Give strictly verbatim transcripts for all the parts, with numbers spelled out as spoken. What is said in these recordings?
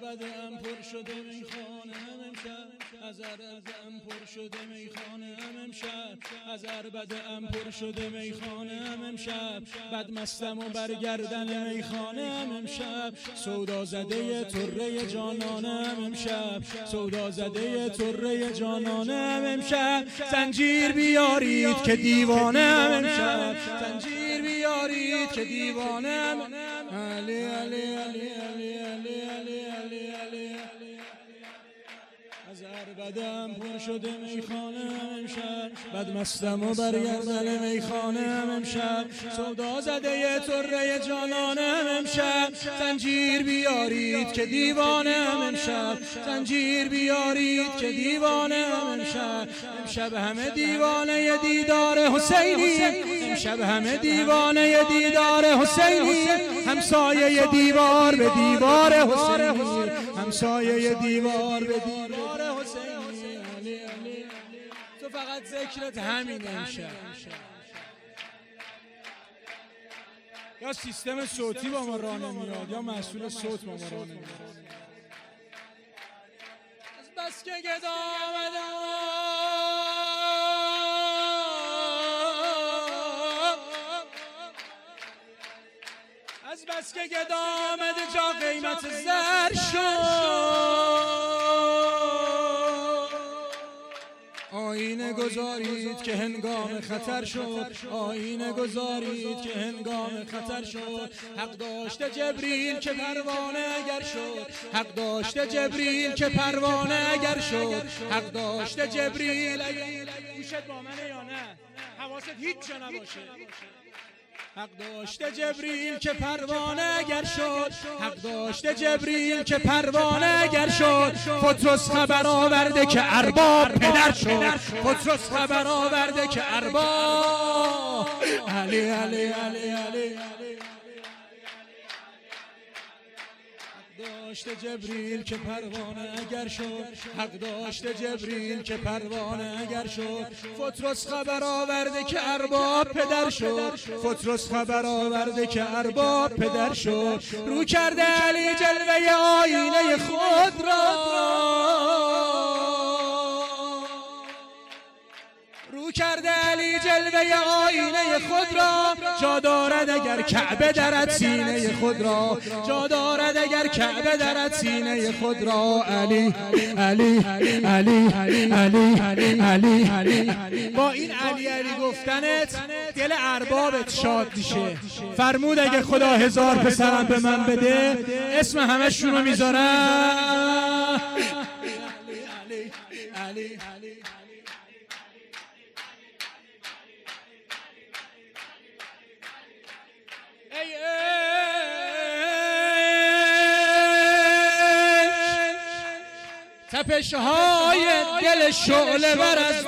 بدم پر شده میخانه امشب، از بدم پر شده میخانه امشب، از بدم پر شده میخانه امشب، بد مستم و برگردن میخانه امشب، سودا زده طره جانانم امشب، سودا زده طره جانانم امشب، زنجیر بیارید که دیوانم امشب، زنجیر بیارید که دیوانم. علی علی علی علی علی علی علی علی از بدم پر شده میخانه امشب، بد مستم و برگردن میخانه امشب، سودا زده طره جانانم امشب، زنجیر بیارید که دیوانم امشب، زنجیر بیارید که دیوانم امشب، امشب همه دیوانه دیدار حسینی، امشب همه دیوانه دیدار حسینی، همسایه دیوار به دیوار حسینی، همسایه دیوار به دیوار حسینی. تو فقط ذکرت همین امشب. یا سیستم صوتی با ما راه نمیاد یا مسئول صوت با ما راه نمیاد. از بس که گدا از بس که گدا آمده جا قیمت زر شد، آینه گذارید که هنگام خطر شد، آینه گذارید که هنگام خطر شد، حق داشته جبریل که پروانه اگر شد، حق داشته جبریل که پروانه اگر شد، حق داشته جبریل اگر. گوشت با منه یا نه؟ حواست هیچ جا نباشه. حق داشته جبریل که پروانه اگر شد، حق داشته جبریل که پروانه اگر شد، پتروس خبر آورده که ارباب پدر شد، پتروس خبر آورده که ارباب. علی علی علی علی داشته جبریل که پروانه اگر شد، حق داشته جبریل که پروانه اگر شد، پتروس خبر آورده که ارباب پدر شد، پتروس خبر آورده که ارباب پدر شد، رو کرده علی جلوه آینه خود را، رو کرده علی جلوه آینه خود را، جا دارد اگر کعبه درد سینه خود را، جا دارد اگر کعبه درد سینه خود را. علی علی علی علی علی علی با این علی علی گفتنت دل اربابت شاد میشه. فرمود اگه خدا هزار پسرم به من بده اسم همشون رو میذارم. علی علی علی تپش های دل شعله ور از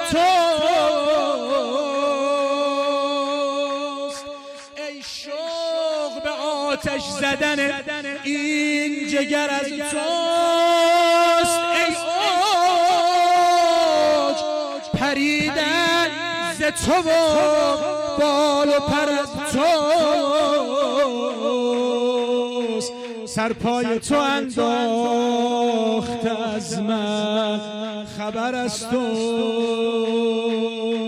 توست، ای شوق به آتش زدن این جگر از توست، ای اوج پریدن ز تو و بال و پر از توست، سرپای تو انداخت از من خبر از تو،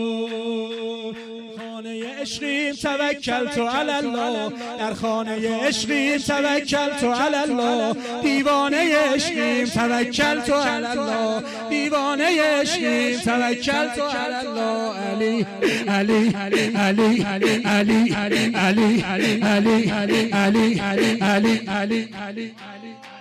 خانه عشقیم توکل تو علی الله، در خانه عشقیم توکل تو علی الله، دیوانه عشقیم توکل تو علی الله، دیوانه عشقیم توکل تو علی الله. علی علی علی علی علی علی علی علی علی علی علی علی علی علی